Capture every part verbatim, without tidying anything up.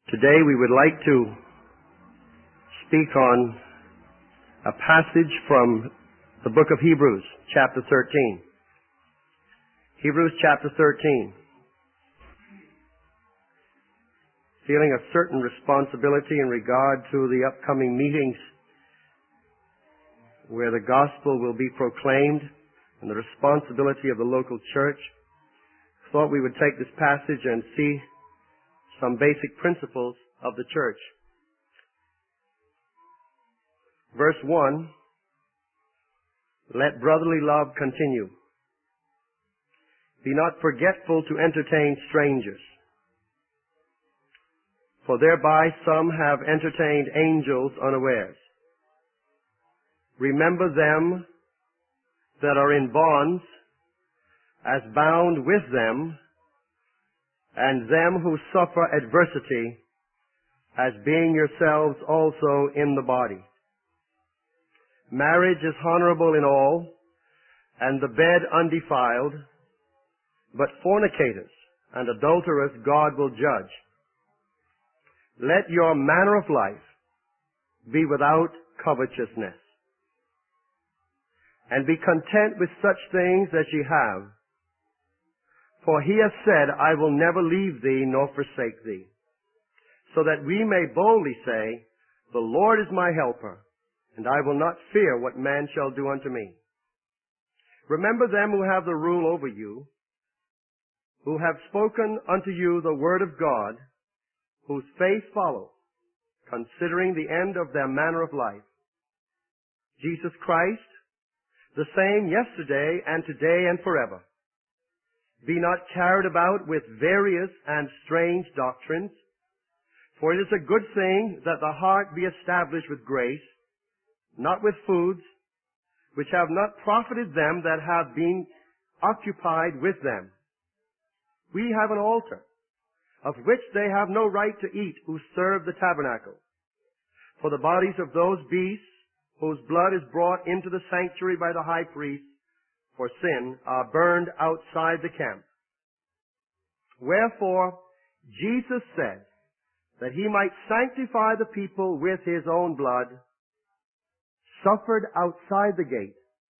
Today we would like to speak on a passage from the book of Hebrews, chapter thirteen. Hebrews chapter thirteen. Feeling a certain responsibility in regard to the upcoming meetings where the gospel will be proclaimed and the responsibility of the local church, thought we would take this passage and see some basic principles of the church. Verse one, let brotherly love continue. Be not forgetful to entertain strangers, for thereby some have entertained angels unawares. Remember them that are in bonds, as bound with them, and them who suffer adversity, as being yourselves also in the body. Marriage is honorable in all, and the bed undefiled, but fornicators and adulterers God will judge. Let your manner of life be without covetousness, and be content with such things as ye have. For he has said, I will never leave thee nor forsake thee. So that we may boldly say, the Lord is my helper, and I will not fear what man shall do unto me. Remember them who have the rule over you, who have spoken unto you the word of God, whose faith follow, considering the end of their manner of life. Jesus Christ, the same yesterday and today and forever. Be not carried about with various and strange doctrines, for it is a good thing that the heart be established with grace, not with foods, which have not profited them that have been occupied with them. We have an altar, of which they have no right to eat who serve the tabernacle. For the bodies of those beasts, whose blood is brought into the sanctuary by the high priest, for sin, are burned outside the camp. Wherefore, Jesus said that he might sanctify the people with his own blood, suffered outside the gate.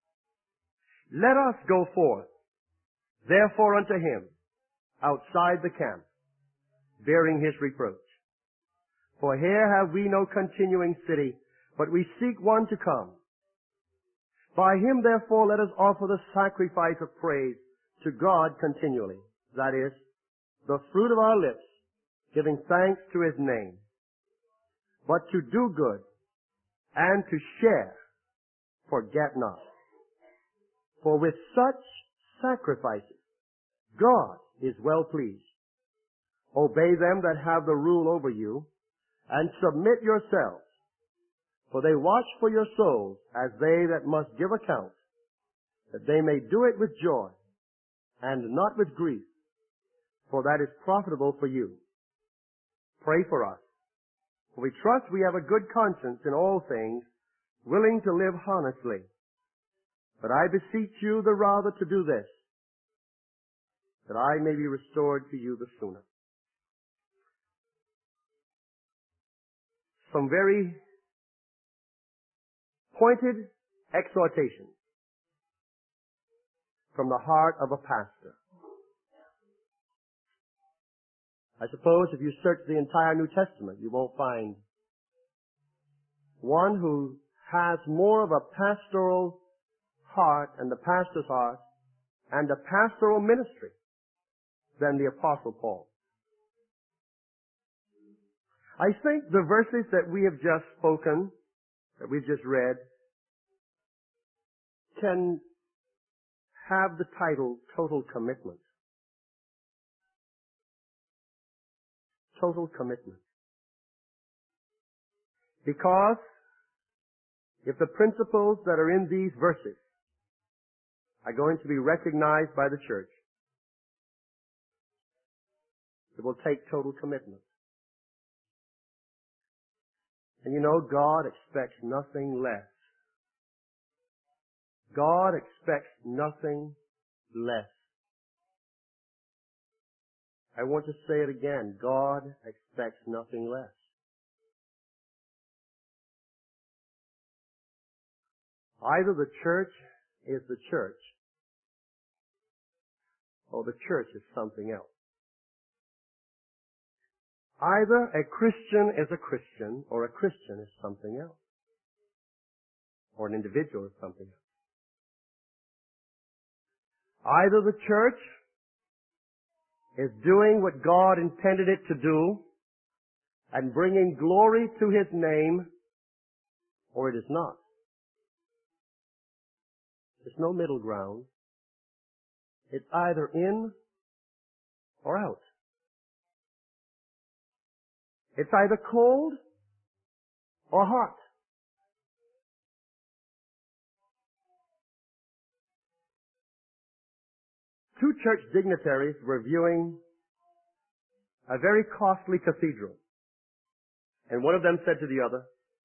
Let us go forth, therefore unto him, outside the camp, bearing his reproach. For here have we no continuing city, but we seek one to come. By him, therefore, let us offer the sacrifice of praise to God continually. That is, the fruit of our lips, giving thanks to his name. But to do good and to share, forget not. For with such sacrifices, God is well pleased. Obey them that have the rule over you, and submit yourselves. For they watch for your souls as they that must give account, that they may do it with joy, and not with grief, for that is profitable for you. Pray for us, for we trust we have a good conscience in all things, willing to live honestly. But I beseech you the rather to do this, that I may be restored to you the sooner. Some very pointed exhortation from the heart of a pastor. I suppose if you search the entire New Testament, you won't find one who has more of a pastoral heart and the pastor's heart and a pastoral ministry than the Apostle Paul. I think the verses that we have just spoken, that we've just read, can have the title Total Commitment. Total commitment. Because if the principles that are in these verses are going to be recognized by the church, it will take total commitment. And you know, God expects nothing less. God expects nothing less. I want to say it again. God expects nothing less. Either the church is the church, or the church is something else. Either a Christian is a Christian, or a Christian is something else. Or an individual is something else. Either the church is doing what God intended it to do and bringing glory to His name, or it is not. There's no middle ground. It's either in or out. It's either cold or hot. Two church dignitaries were viewing a very costly cathedral. And one of them said to the other,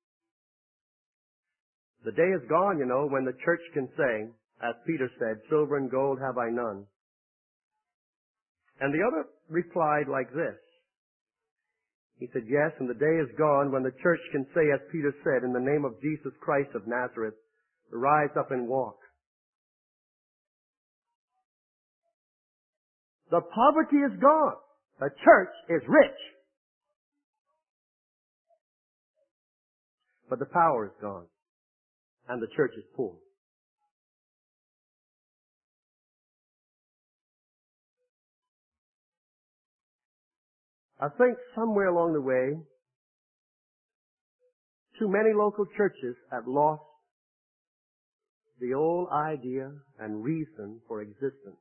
"The day is gone, you know, when the church can say, as Peter said, 'Silver and gold have I none.'" And the other replied like this. He said, "Yes, and the day is gone when the church can say, as Peter said, 'In the name of Jesus Christ of Nazareth, rise up and walk.'" The poverty is gone. The church is rich. But the power is gone. And the church is poor. I think somewhere along the way, too many local churches have lost the old idea and reason for existence.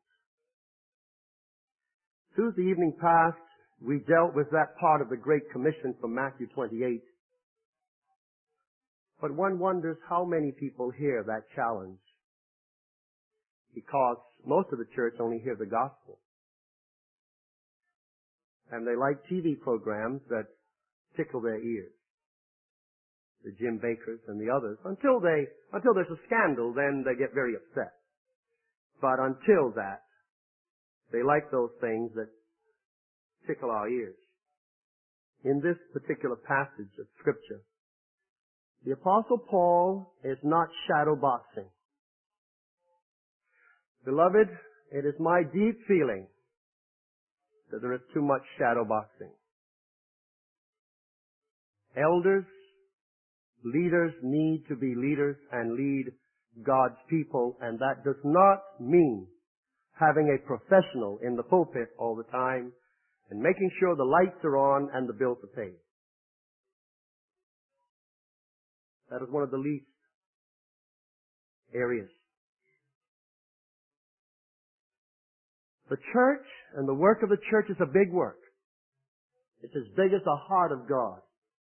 Tuesday evening past, we dealt with that part of the Great Commission from Matthew twenty-eight. But one wonders how many people hear that challenge, because most of the church only hear the gospel. And they like T V programs that tickle their ears. The Jim Bakkers and the others. Until they, until there's a scandal, then they get very upset. But until that, they like those things that tickle our ears. In this particular passage of Scripture, the Apostle Paul is not shadow boxing. Beloved, it is my deep feeling that there is too much shadow boxing. Elders, leaders need to be leaders and lead God's people, and that does not mean having a professional in the pulpit all the time and making sure the lights are on and the bills are paid. That is one of the least areas. The church and the work of the church is a big work. It's as big as the heart of God.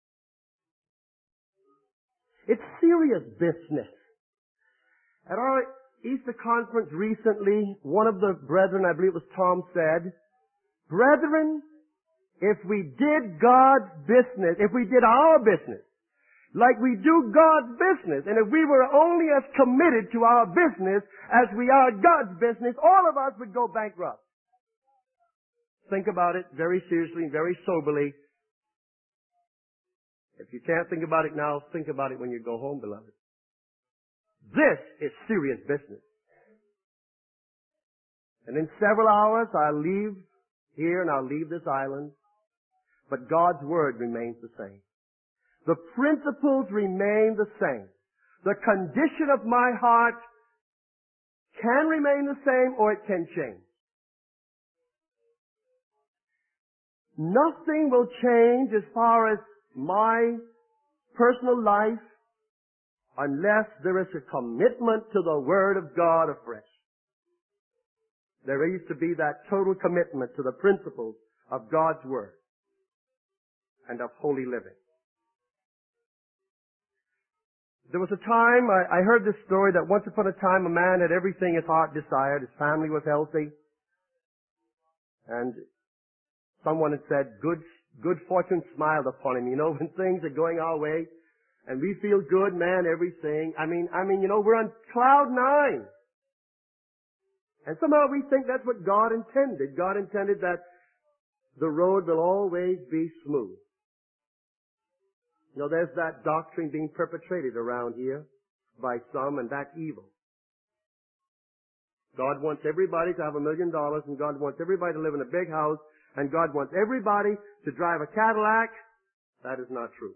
It's serious business. At our Easter conference recently, one of the brethren, I believe it was Tom, said, "Brethren, if we did God's business, if we did our business, like we do God's business, and if we were only as committed to our business as we are God's business, all of us would go bankrupt." Think about it very seriously and very soberly. If you can't think about it now, think about it when you go home, beloved. This is serious business. And in several hours, I'll leave here and I'll leave this island, but God's Word remains the same. The principles remain the same. The condition of my heart can remain the same or it can change. Nothing will change as far as my personal life unless there is a commitment to the Word of God afresh. There needs to be that total commitment to the principles of God's Word and of holy living. There was a time, I, I heard this story that once upon a time a man had everything his heart desired. His family was healthy. And someone had said, good, good fortune smiled upon him. You know, when things are going our way and we feel good, man, everything. I mean, I mean, you know, we're on cloud nine. And somehow we think that's what God intended. God intended that the road will always be smooth. You know, there's that doctrine being perpetrated around here by some, and that's evil. God wants everybody to have a million dollars, and God wants everybody to live in a big house, and God wants everybody to drive a Cadillac. That is not true.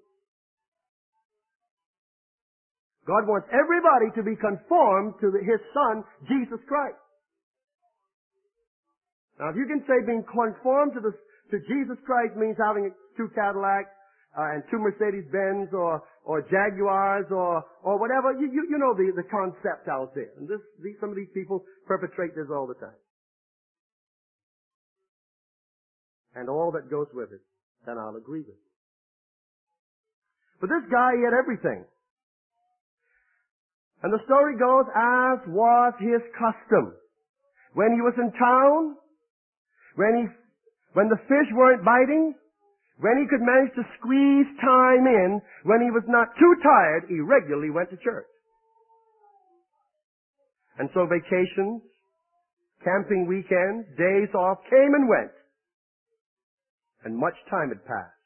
God wants everybody to be conformed to the, His Son, Jesus Christ. Now, if you can say being conformed to the to Jesus Christ means having two Cadillacs uh, and two Mercedes-Benz or or Jaguars or or whatever, you you, you know the, the concept out there. And this these, some of these people perpetrate this all the time. And all that goes with it, then I'll agree with you. But this guy, he had everything. And the story goes, as was his custom. When he was in town, when he, when the fish weren't biting, when he could manage to squeeze time in, when he was not too tired, he regularly went to church. And so vacations, camping weekends, days off came and went. And much time had passed.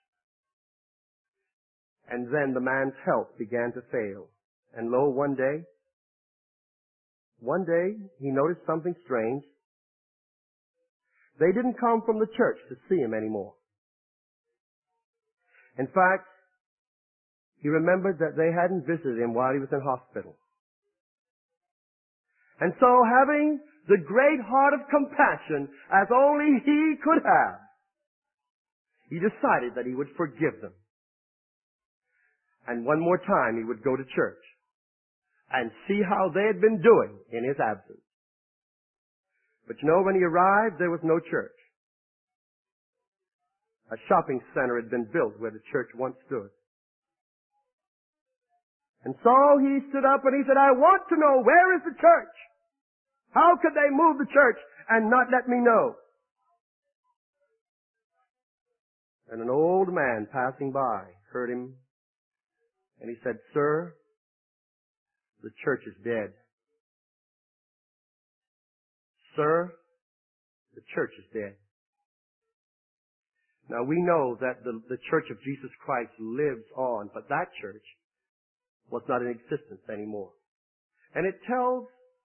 And then the man's health began to fail. And lo, one day, one day, he noticed something strange. They didn't come from the church to see him anymore. In fact, he remembered that they hadn't visited him while he was in hospital. And so, having the great heart of compassion, as only he could have, he decided that he would forgive them. And one more time he would go to church and see how they had been doing in his absence. But you know, when he arrived, there was no church. A shopping center had been built where the church once stood. And so he stood up and he said, I want to know, where is the church? How could they move the church and not let me know? And an old man passing by heard him, and he said, Sir, the church is dead. Sir, the church is dead. Now we know that the, the church of Jesus Christ lives on, but that church was not in existence anymore. And it tells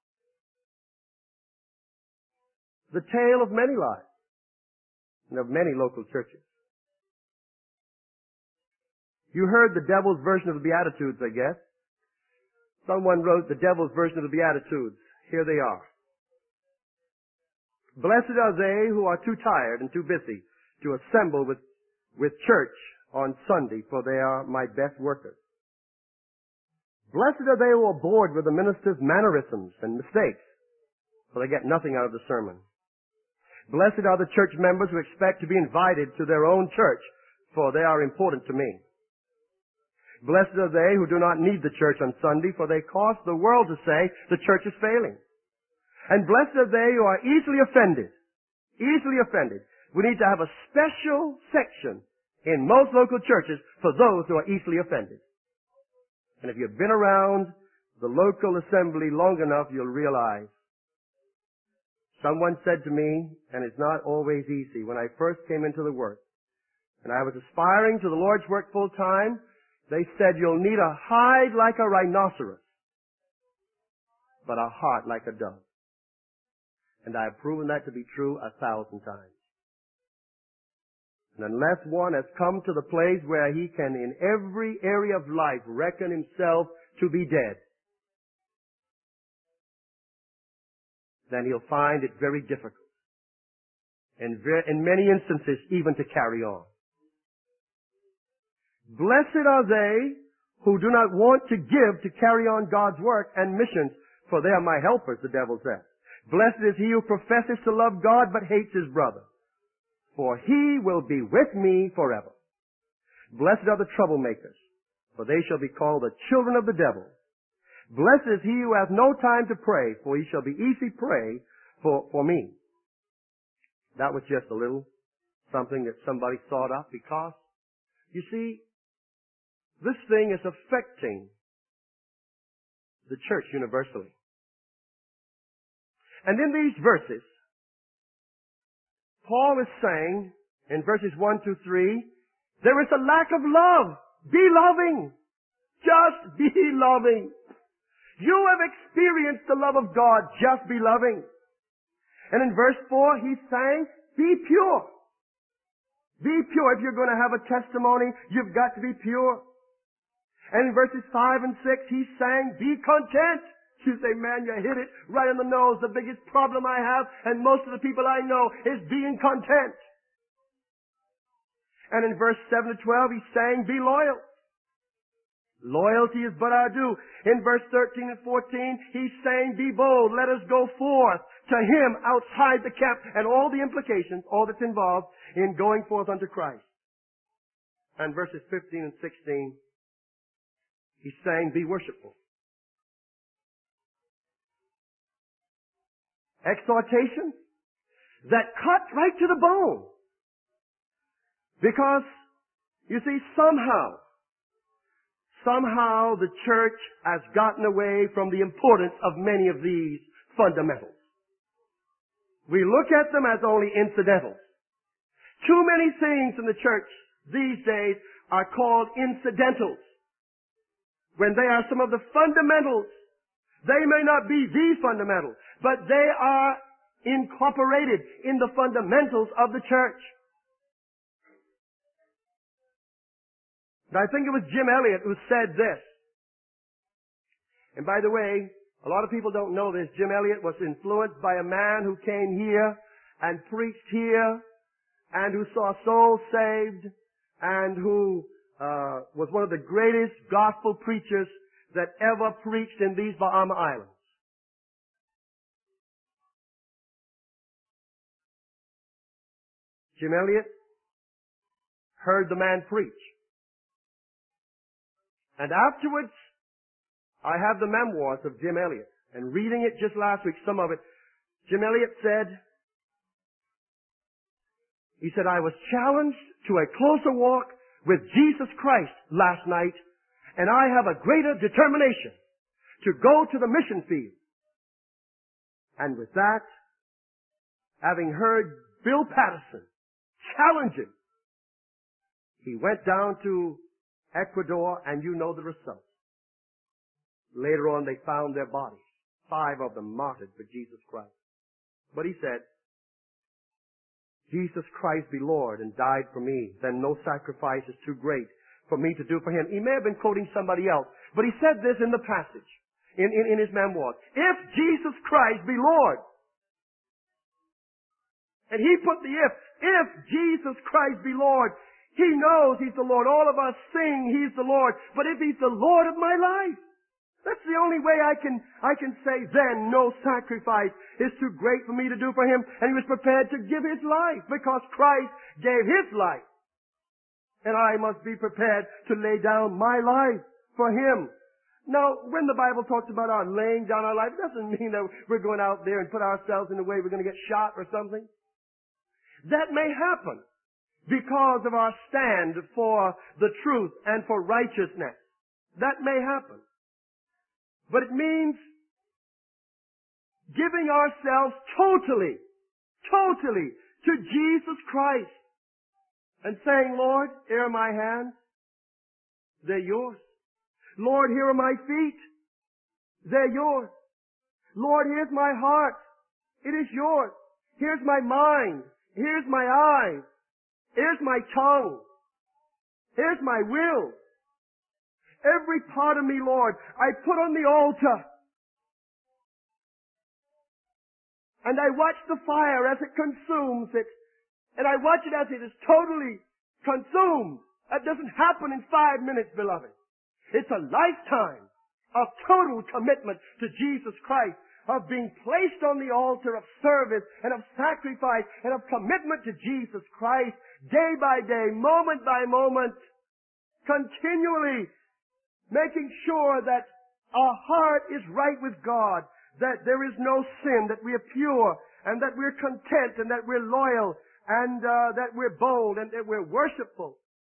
the tale of many lives and of many local churches. You heard the devil's version of the Beatitudes, I guess. Someone wrote the devil's version of the Beatitudes. Here they are. Blessed are they who are too tired and too busy to assemble with, with church on Sunday, for they are my best workers. Blessed are they who are bored with the minister's mannerisms and mistakes, for they get nothing out of the sermon. Blessed are the church members who expect to be invited to their own church, for they are important to me. Blessed are they who do not need the church on Sunday, for they cause the world to say the church is failing. And blessed are they who are easily offended. Easily offended. We need to have a special section in most local churches for those who are easily offended. And if you've been around the local assembly long enough, you'll realize. Someone said to me, and it's not always easy, when I first came into the work, and I was aspiring to the Lord's work full time, they said, you'll need a hide like a rhinoceros, but a heart like a dove. And I have proven that to be true a thousand times. And unless one has come to the place where he can, in every area of life, reckon himself to be dead, then he'll find it very difficult, and in many instances, even to carry on. Blessed are they who do not want to give to carry on God's work and missions, for they are my helpers, the devil says. Blessed is he who professes to love God but hates his brother, for he will be with me forever. Blessed are the troublemakers, for they shall be called the children of the devil. Blessed is he who has no time to pray, for he shall be easy prey for, for me. That was just a little something that somebody thought up, because, you see, this thing is affecting the church universally. And in these verses, Paul is saying, in verses one to three, there is a lack of love. Be loving. Just be loving. You have experienced the love of God. Just be loving. And in verse four, he's saying, be pure. Be pure. If you're going to have a testimony, you've got to be pure. And in verses five and six, he's saying, be content. You say, man, you hit it right on the nose. The biggest problem I have, and most of the people I know, is being content. And in verse seven to twelve, he's saying, be loyal. Loyalty is but our due. In verse thirteen and fourteen, he's saying, be bold. Let us go forth to him outside the camp. And all the implications, all that's involved in going forth unto Christ. And verses fifteen and sixteen, he's saying, be worshipful. Exhortation that cuts right to the bone. Because, you see, somehow, somehow the church has gotten away from the importance of many of these fundamentals. We look at them as only incidentals. Too many things in the church these days are called incidentals, when they are some of the fundamentals. They may not be the fundamentals, but they are incorporated in the fundamentals of the church. And I think it was Jim Elliot who said this. And by the way, a lot of people don't know this. Jim Elliot was influenced by a man who came here and preached here and who saw souls saved and who uh, was one of the greatest gospel preachers that ever preached in these Bahama Islands. Jim Elliot heard the man preach. And afterwards, I have the memoirs of Jim Elliot. And reading it just last week, some of it, Jim Elliot said, he said, I was challenged to a closer walk with Jesus Christ last night, and I have a greater determination to go to the mission field. And with that, having heard Bill Patterson challenge him, he went down to Ecuador, and you know the result. Later on, they found their bodies, five of them martyred for Jesus Christ. But he said, Jesus Christ be Lord and died for me, then no sacrifice is too great for me to do for him. He may have been quoting somebody else, but he said this in the passage, in, in, in his memoirs. If Jesus Christ be Lord, and he put the if, if Jesus Christ be Lord, he knows he's the Lord. All of us sing he's the Lord, but if he's the Lord of my life, that's the only way I can, I can say then no sacrifice is too great for me to do for him. And he was prepared to give his life because Christ gave his life. And I must be prepared to lay down my life for him. Now, when the Bible talks about our laying down our life, it doesn't mean that we're going out there and put ourselves in the way we're going to get shot or something. That may happen because of our stand for the truth and for righteousness. That may happen. But it means giving ourselves totally, totally to Jesus Christ and saying, Lord, here are my hands. They're yours. Lord, here are my feet. They're yours. Lord, here's my heart. It is yours. Here's my mind. Here's my eyes. Here's my tongue. Here's my will. Every part of me, Lord, I put on the altar. And I watch the fire as it consumes it. And I watch it as it is totally consumed. That doesn't happen in five minutes, beloved. It's a lifetime of total commitment to Jesus Christ, of being placed on the altar of service and of sacrifice and of commitment to Jesus Christ day by day, moment by moment, continually making sure that our heart is right with God, that there is no sin, that we are pure, and that we're content, and that we're loyal, and uh, that we're bold, and that we're worshipful.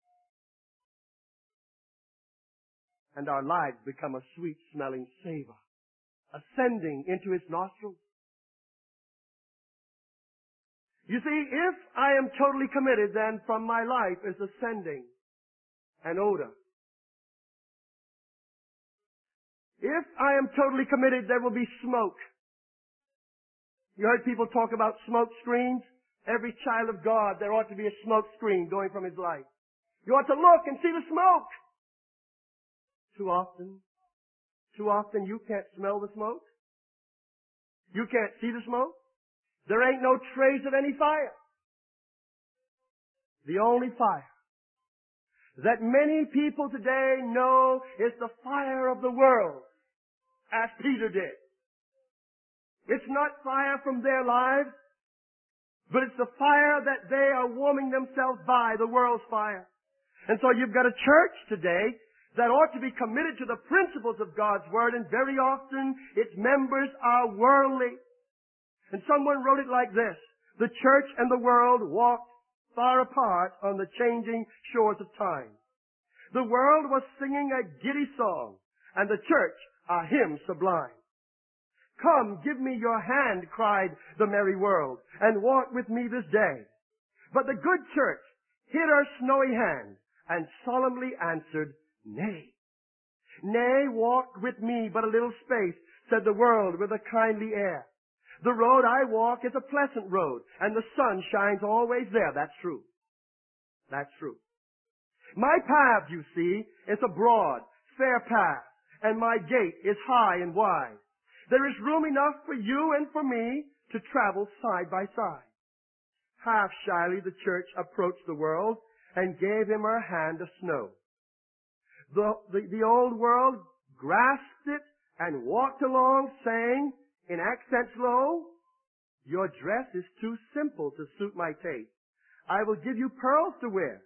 And our lives become a sweet-smelling savor, ascending into his nostrils. You see, if I am totally committed, then from my life is ascending an odor. If I am totally committed, there will be smoke. You heard people talk about smoke screens? Every child of God, there ought to be a smoke screen going from his life. You ought to look and see the smoke. Too often, too often you can't smell the smoke. You can't see the smoke. There ain't no trace of any fire. The only fire that many people today know is the fire of the world, as Peter did. It's not fire from their lives, but it's the fire that they are warming themselves by, the world's fire. And so you've got a church today that ought to be committed to the principles of God's Word, and very often its members are worldly. And someone wrote it like this: the church and the world walked far apart on the changing shores of time. The world was singing a giddy song, and the church a hymn sublime. Come, give me your hand, cried the merry world, and walk with me this day. But the good church hid her snowy hand, and solemnly answered, nay. Nay, walk with me but a little space, said the world with a kindly air. The road I walk is a pleasant road, and the sun shines always there. That's true. That's true. My path, you see, is a broad, fair path, and my gate is high and wide. There is room enough for you and for me to travel side by side. Half shyly the church approached the world and gave him her hand of snow. The, the, the old world grasped it and walked along, saying in accents low, your dress is too simple to suit my taste. I will give you pearls to wear,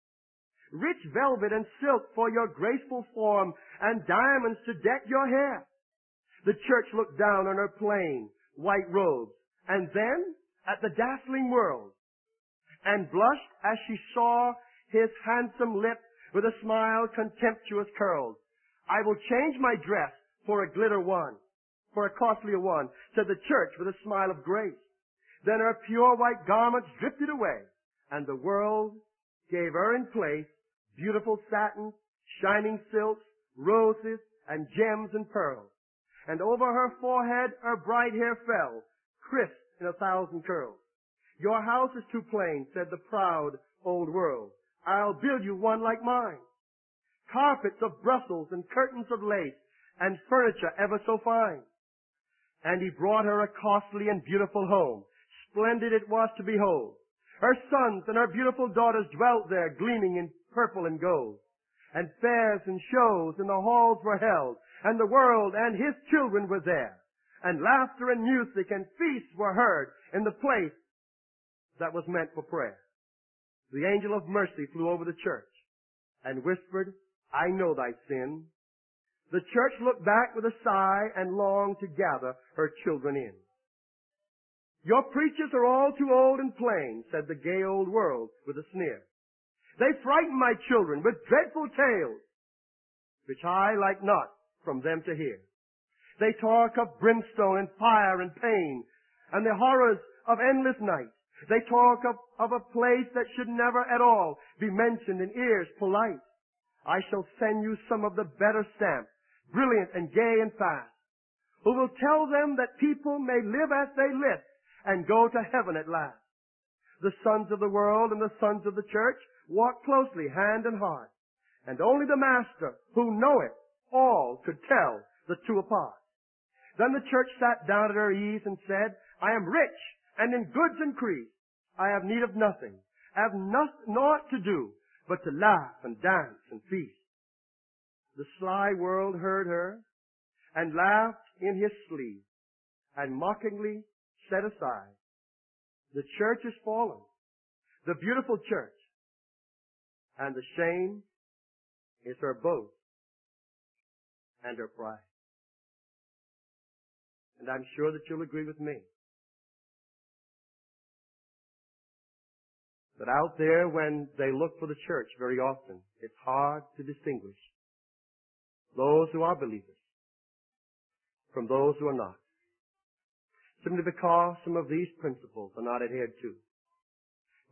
rich velvet and silk for your graceful form, and diamonds to deck your hair. The church looked down on her plain, white robes, and then at the dazzling world, and blushed as she saw his handsome lip with a smile contemptuous curled. I will change my dress for a glitter one, for a costlier one, said the church with a smile of grace. Then her pure white garments drifted away, and the world gave her in place beautiful satins, shining silks, roses, and gems and pearls. And over her forehead her bright hair fell, crisp in a thousand curls. Your house is too plain, said the proud old world. I'll build you one like mine. Carpets of Brussels and curtains of lace, and furniture ever so fine. And he brought her a costly and beautiful home. Splendid it was to behold. Her sons and her beautiful daughters dwelt there, gleaming in purple and gold. And fairs and shows in the halls were held, and the world and his children were there. And laughter and music and feasts were heard in the place that was meant for prayer. The angel of mercy flew over the church and whispered, I know thy sin. The church looked back with a sigh and longed to gather her children in. Your preachers are all too old and plain, said the gay old world with a sneer. They frighten my children with dreadful tales, which I like not from them to hear. They talk of brimstone and fire and pain, and the horrors of endless night. They talk of, of a place that should never at all be mentioned in ears polite. I shall send you some of the better stamp, brilliant and gay and fast, who will tell them that people may live as they list and go to heaven at last. The sons of the world and the sons of the church walk closely hand in heart, and only the Master, who knoweth all, could tell the two apart. Then the church sat down at her ease and said, I am rich and in goods increased. I have need of nothing. I have naught to do but to laugh and dance and feast. The sly world heard her and laughed in his sleeve and mockingly set aside. The church is fallen, the beautiful church, and the shame is her boast and her pride. And I'm sure that you'll agree with me that out there when they look for the church very often, it's hard to distinguish those who are believers from those who are not, simply because some of these principles are not adhered to.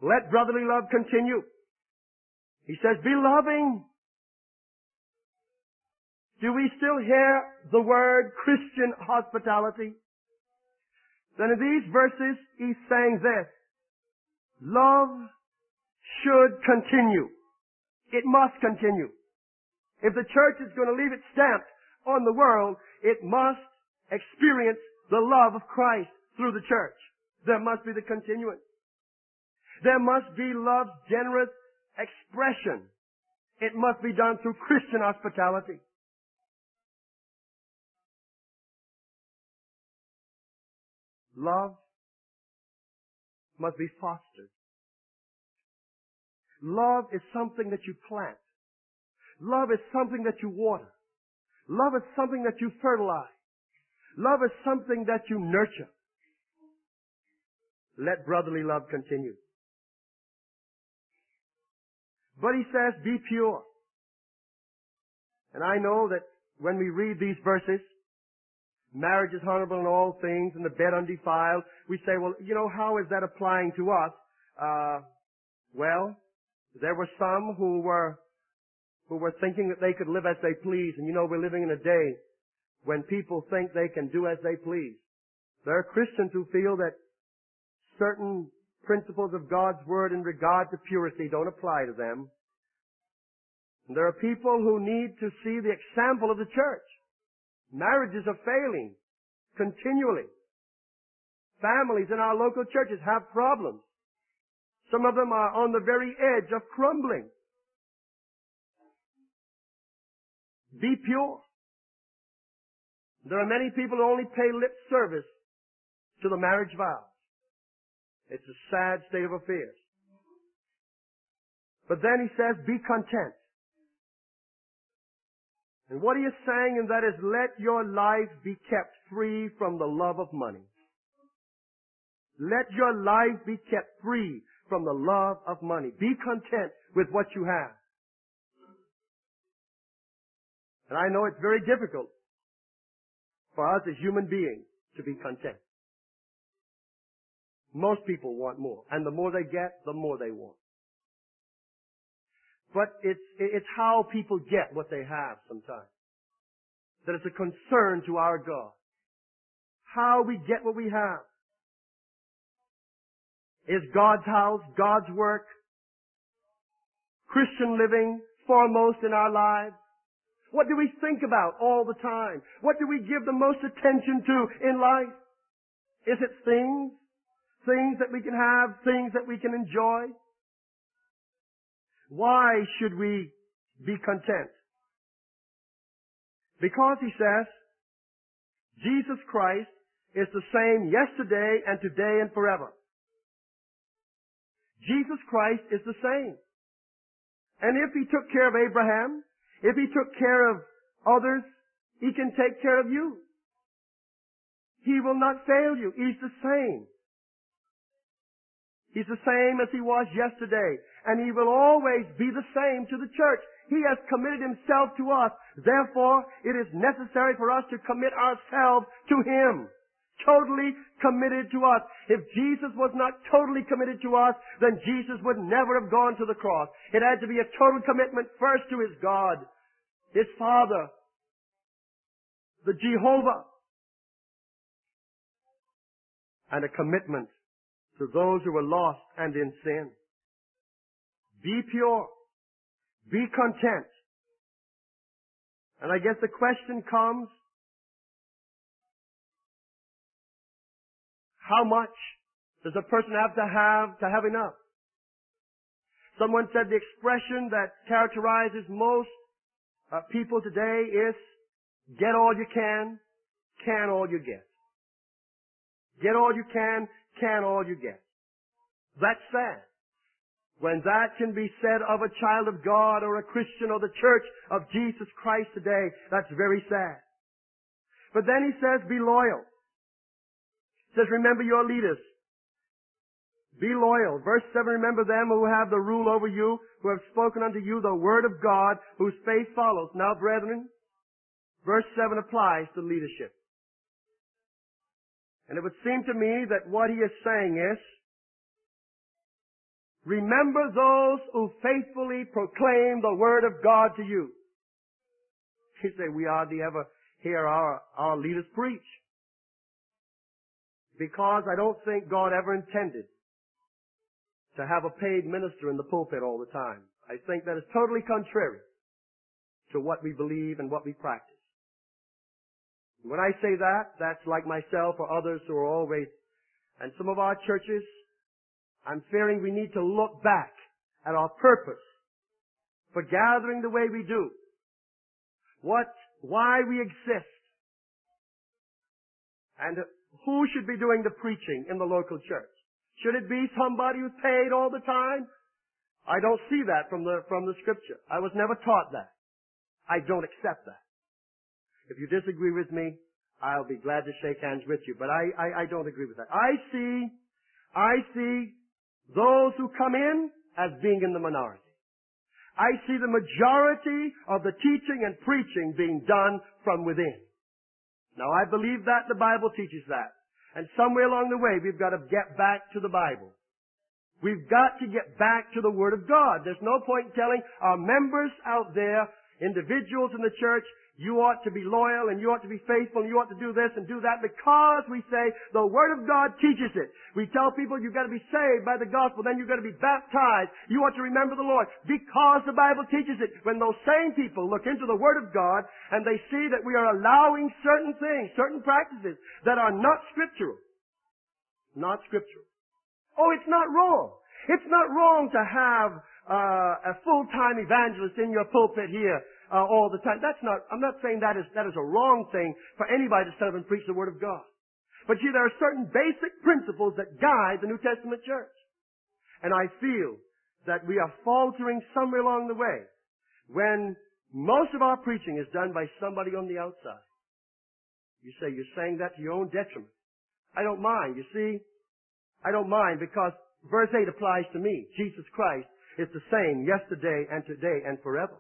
Let brotherly love continue. He says, be loving. Do we still hear the word Christian hospitality? Then in these verses, he's saying this. Love should continue. It must continue. If the church is going to leave its stamp on the world, it must experience the love of Christ through the church. There must be the continuance. There must be love's generous expression. It must be done through Christian hospitality. Love must be fostered. Love is something that you plant. Love is something that you water. Love is something that you fertilize. Love is something that you nurture. Let brotherly love continue. But he says, be pure. And I know that when we read these verses, marriage is honorable in all things and the bed undefiled, we say, well, you know, how is that applying to us? Uh, well, there were some who were who were thinking that they could live as they please. And you know, we're living in a day when people think they can do as they please. There are Christians who feel that certain principles of God's Word in regard to purity don't apply to them. And there are people who need to see the example of the church. Marriages are failing continually. Families in our local churches have problems. Some of them are on the very edge of crumbling. Be pure. There are many people who only pay lip service to the marriage vows. It's a sad state of affairs. But then he says, be content. And what he is saying in that is, let your life be kept free from the love of money. Let your life be kept free from the love of money. Be content with what you have. And I know it's very difficult for us as human beings to be content. Most people want more. And the more they get, the more they want. But it's, it's how people get what they have sometimes that is a concern to our God. How we get what we have. Is God's house, God's work, Christian living foremost in our lives? What do we think about all the time? What do we give the most attention to in life? Is it things? Things that we can have, things that we can enjoy? Why should we be content? Because he says, Jesus Christ is the same yesterday and today and forever. Jesus Christ is the same. And if he took care of Abraham, if he took care of others, he can take care of you. He will not fail you. He's the same. He's the same as he was yesterday. And he will always be the same to the church. He has committed himself to us. Therefore, it is necessary for us to commit ourselves to him. Totally committed to us. If Jesus was not totally committed to us, then Jesus would never have gone to the cross. It had to be a total commitment first to his God, his Father, the Jehovah, and a commitment to those who were lost and in sin. Be pure. Be content. And I guess the question comes, how much does a person have to have to have enough? Someone said the expression that characterizes most uh, people today is, get all you can, can all you get. Get all you can, can all you get. That's sad. When that can be said of a child of God or a Christian or the church of Jesus Christ today, that's very sad. But then he says, be loyal. He says, remember your leaders. Be loyal. Verse seven, remember them who have the rule over you, who have spoken unto you the word of God, whose faith follows. Now, brethren, verse seven applies to leadership. And it would seem to me that what he is saying is, remember those who faithfully proclaim the Word of God to you. You say, we hardly ever hear our, our leaders preach. Because I don't think God ever intended to have a paid minister in the pulpit all the time. I think that is totally contrary to what we believe and what we practice. When I say that, that's like myself or others who are always, and some of our churches, I'm fearing we need to look back at our purpose for gathering the way we do. What, why we exist. And who should be doing the preaching in the local church? Should it be somebody who's paid all the time? I don't see that from the, from the scripture. I was never taught that. I don't accept that. If you disagree with me, I'll be glad to shake hands with you, but I, I, I don't agree with that. I see, I see those who come in as being in the minority. I see the majority of the teaching and preaching being done from within. Now I believe that the Bible teaches that. And somewhere along the way we've got to get back to the Bible. We've got to get back to the Word of God. There's no point in telling our members out there, individuals in the church, you ought to be loyal and you ought to be faithful and you ought to do this and do that because we say the Word of God teaches it. We tell people you've got to be saved by the gospel, then you've got to be baptized. You ought to remember the Lord because the Bible teaches it. When those same people look into the Word of God and they see that we are allowing certain things, certain practices that are not scriptural. Not scriptural. Oh, it's not wrong. It's not wrong to have uh, a full-time evangelist in your pulpit here. Uh, all the time. That's not, I'm not saying that is, that is a wrong thing for anybody to stand up and preach the Word of God. But see, there are certain basic principles that guide the New Testament church. And I feel that we are faltering somewhere along the way when most of our preaching is done by somebody on the outside. You say, you're saying that to your own detriment. I don't mind, you see. I don't mind because verse eight applies to me. Jesus Christ is the same yesterday and today and forever.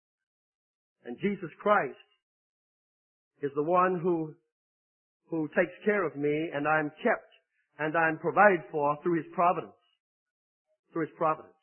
And Jesus Christ is the one who, who takes care of me and I'm kept and I'm provided for through His providence. Through His providence.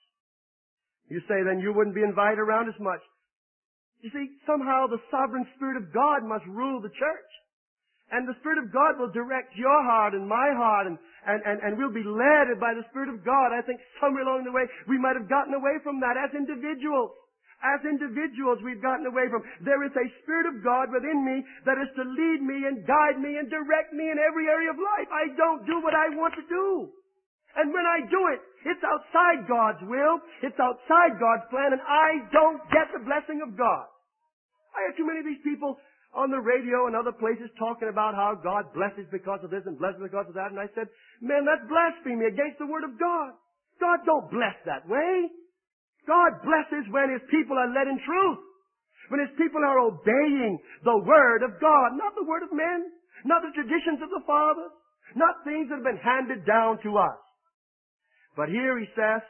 You say then you wouldn't be invited around as much. You see, somehow the sovereign Spirit of God must rule the church. And the Spirit of God will direct your heart and my heart and, and, and, and we'll be led by the Spirit of God. I think somewhere along the way we might have gotten away from that as individuals. As individuals, we've gotten away from. There is a Spirit of God within me that is to lead me and guide me and direct me in every area of life. I don't do what I want to do. And when I do it, it's outside God's will. It's outside God's plan, and I don't get the blessing of God. I hear too many of these people on the radio and other places talking about how God blesses because of this and blesses because of that. And I said, man, that's blasphemy against the Word of God. God don't bless that way. God blesses when His people are led in truth. When His people are obeying the Word of God. Not the word of men. Not the traditions of the fathers. Not things that have been handed down to us. But here He says,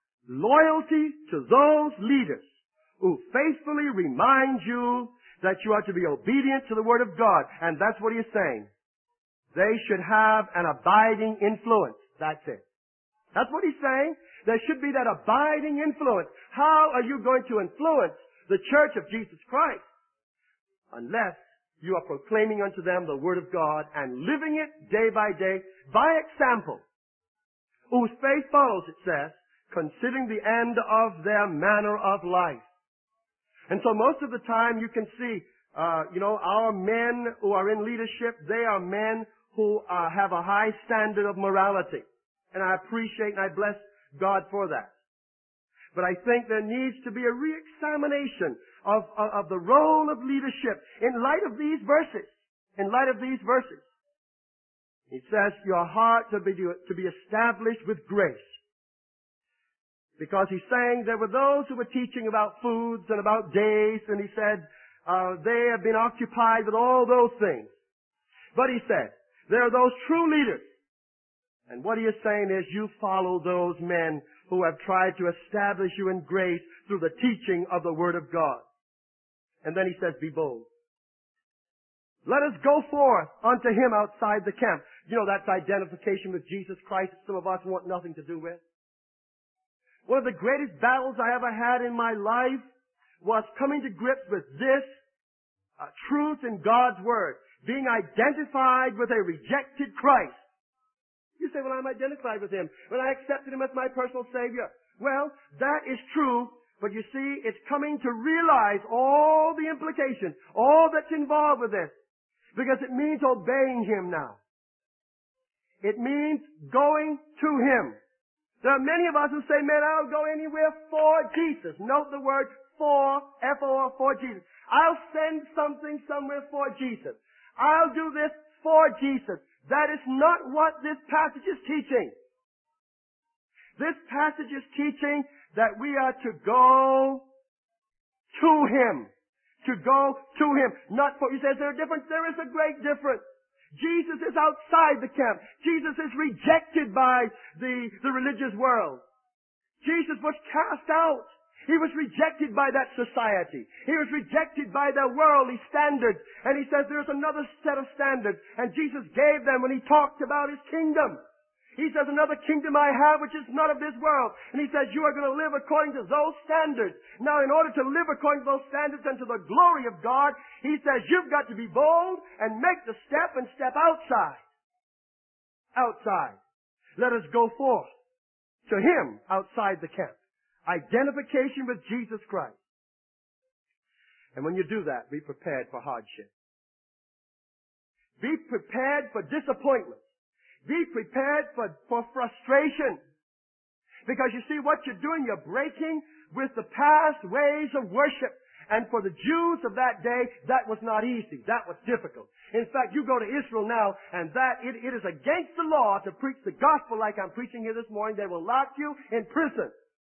loyalty to those leaders who faithfully remind you that you are to be obedient to the Word of God. And that's what He is saying. They should have an abiding influence. That's it. That's what He's saying. There should be that abiding influence. How are you going to influence the church of Jesus Christ? Unless you are proclaiming unto them the Word of God and living it day by day by example. Whose faith follows, it says, considering the end of their manner of life. And so most of the time you can see, uh, you know, our men who are in leadership, they are men who uh, have a high standard of morality. And I appreciate and I bless God for that. But I think there needs to be a re-examination of, of, of the role of leadership in light of these verses. In light of these verses. It says, your heart to be, to be established with grace. Because He's saying there were those who were teaching about foods and about days, and He said, uh, they have been occupied with all those things. But He said, there are those true leaders. And what He is saying is you follow those men who have tried to establish you in grace through the teaching of the Word of God. And then He says, be bold. Let us go forth unto Him outside the camp. You know, that's identification with Jesus Christ that some of us want nothing to do with. One of the greatest battles I ever had in my life was coming to grips with this uh, truth in God's Word. Being identified with a rejected Christ. You say, well, I'm identified with Him. When I accepted Him as my personal Savior. Well, that is true, but you see, it's coming to realize all the implications, all that's involved with this. Because it means obeying Him now. It means going to Him. There are many of us who say, man, I'll go anywhere for Jesus. Note the word for, F O R, for Jesus. I'll send something somewhere for Jesus. I'll do this for Jesus. That is not what this passage is teaching. This passage is teaching that we are to go to Him. To go to Him. Not for, you say, is there a difference? There is a great difference. Jesus is outside the camp. Jesus is rejected by the, the religious world. Jesus was cast out. He was rejected by that society. He was rejected by their worldly standards. And He says there's another set of standards. And Jesus gave them when He talked about His kingdom. He says, another kingdom I have which is not of this world. And He says, you are going to live according to those standards. Now, in order to live according to those standards and to the glory of God, He says, you've got to be bold and make the step and step outside. Outside. Let us go forth to Him outside the camp. Identification with Jesus Christ. And when you do that, be prepared for hardship. Be prepared for disappointment. Be prepared for, for frustration. Because you see what you're doing, you're breaking with the past ways of worship. And for the Jews of that day, that was not easy. That was difficult. In fact, you go to Israel now, and that it, it is against the law to preach the gospel like I'm preaching here this morning. They will lock you in prison.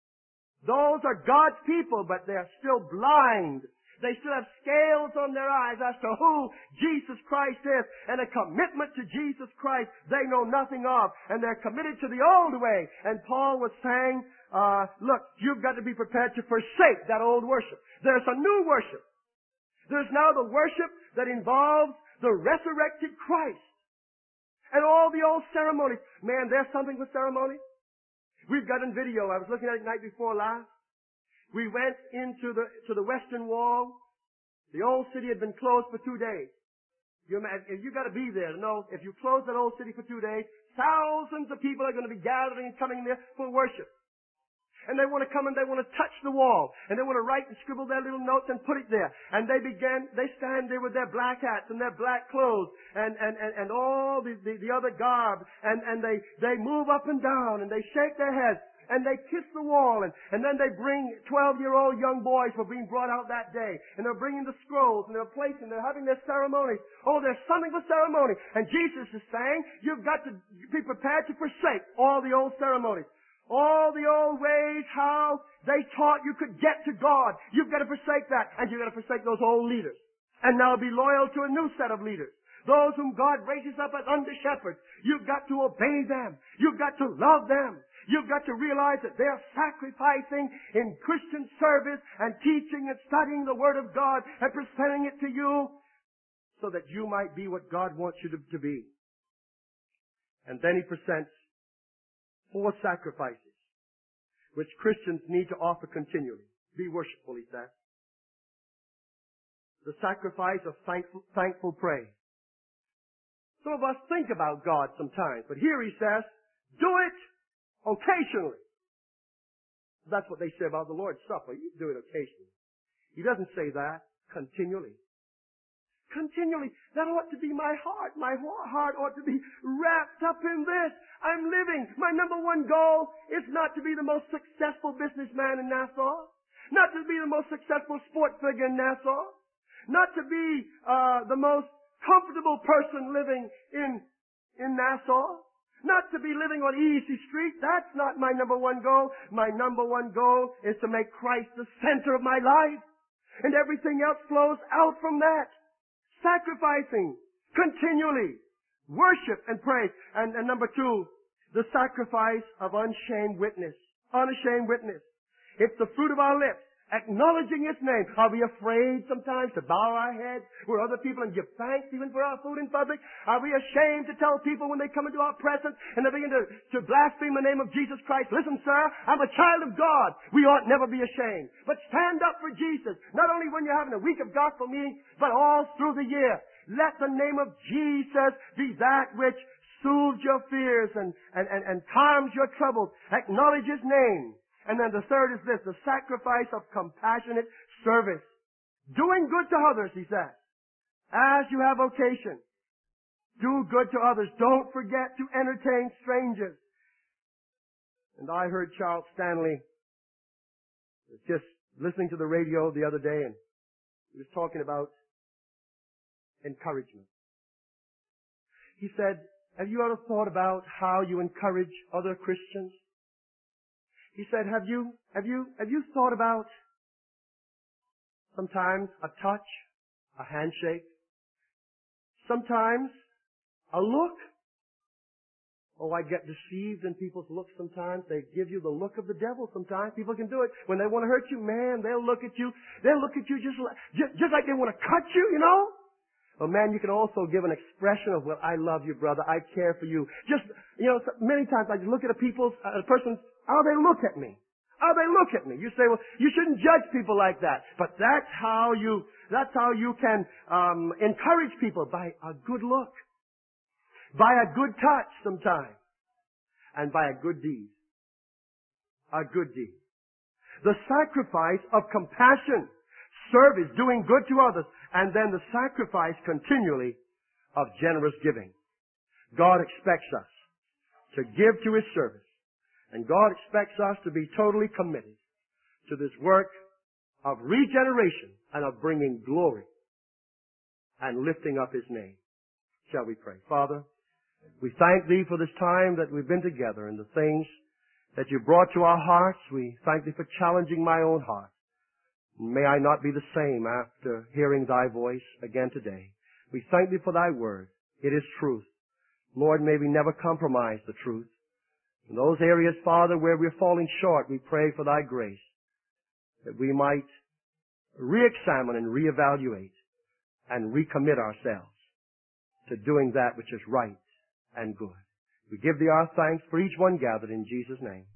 Those are God's people, but they're still blind. They still have scales on their eyes as to who Jesus Christ is, and a commitment to Jesus Christ they know nothing of, and they're committed to the old way. And Paul was saying, uh, look, you've got to be prepared to forsake that old worship. There's a new worship. There's now the worship that involves the resurrected Christ. And all the old ceremonies. Man, there's something with ceremonies. We've got in video, I was looking at it night before last. We went into the, to the western wall. The old city had been closed for two days. You imagine, you got to be there to know if you close that old city for two days, thousands of people are going to be gathering and coming there for worship. And they want to come and they want to touch the wall. And they want to write and scribble their little notes and put it there. And they begin, they stand there with their black hats and their black clothes and, and, and, and all the, the, the other garb. And, and they, they move up and down and they shake their heads and they kiss the wall. And, and then they bring twelve-year-old young boys who are being brought out that day. And they're bringing the scrolls and they're placing, they're having their ceremonies. Oh, there's something for ceremony. And Jesus is saying, you've got to be prepared to forsake all the old ceremonies. All the old ways, how they taught you could get to God. You've got to forsake that. And you've got to forsake those old leaders. And now be loyal to a new set of leaders. Those whom God raises up as under shepherds. You've got to obey them. You've got to love them. You've got to realize that they're sacrificing in Christian service and teaching and studying the Word of God and presenting it to you so that you might be what God wants you to, to be. And then He presents four sacrifices which Christians need to offer continually. Be worshipful, He says. The sacrifice of thankful, thankful praise. Some of us think about God sometimes, but here He says, do it occasionally. That's what they say about the Lord's Supper. You do it occasionally. He doesn't say that. Continually. Continually. That ought to be my heart. My heart ought to be wrapped up in this. I'm living. My number one goal is not to be the most successful businessman in Nassau. Not to be the most successful sports figure in Nassau. Not to be uh, the most comfortable person living in, in Nassau. Not to be living on Easy Street. That's not my number one goal. My number one goal is to make Christ the center of my life. And everything else flows out from that. Sacrificing continually. Worship and praise. And, and number two, the sacrifice of unshamed witness. Unashamed witness. It's the fruit of our lips. Acknowledging His name. Are we afraid sometimes to bow our heads where other people and give thanks even for our food in public? Are we ashamed to tell people when they come into our presence and they begin to, to blaspheme the name of Jesus Christ? Listen, sir, I'm a child of God. We ought never be ashamed. But stand up for Jesus, not only when you're having a week of gospel meeting, but all through the year. Let the name of Jesus be that which soothes your fears and, and, and, and calms your troubles. Acknowledge His name. And then the third is this, the sacrifice of compassionate service. Doing good to others, he says. As you have occasion, do good to others. Don't forget to entertain strangers. And I heard Charles Stanley just listening to the radio the other day, and he was talking about encouragement. He said, have you ever thought about how you encourage other Christians? He said, have you, have you, have you thought about sometimes a touch, a handshake, sometimes a look? Oh, I get deceived in people's looks sometimes. They give you the look of the devil sometimes. People can do it. When they want to hurt you, man, they'll look at you. They'll look at you just like, just, just like they want to cut you, you know? Well, man, you can also give an expression of, well, I love you, brother. I care for you. Just, you know, many times I just look at a people's, a person's, how they look at me. How they look at me. You say, well, you shouldn't judge people like that. But that's how you, that's how you can, um, encourage people, by a good look. By a good touch sometimes. And by a good deed. A good deed. The sacrifice of compassion, service, doing good to others, and then the sacrifice continually of generous giving. God expects us to give to His service. And God expects us to be totally committed to this work of regeneration and of bringing glory and lifting up His name. Shall we pray? Father, we thank Thee for this time that we've been together and the things that You brought to our hearts. We thank Thee for challenging my own heart. May I not be the same after hearing Thy voice again today. We thank Thee for Thy word. It is truth. Lord, may we never compromise the truth. In those areas, Father, where we're falling short, we pray for Thy grace, that we might re-examine and re-evaluate and recommit ourselves to doing that which is right and good. We give Thee our thanks for each one gathered in Jesus' name.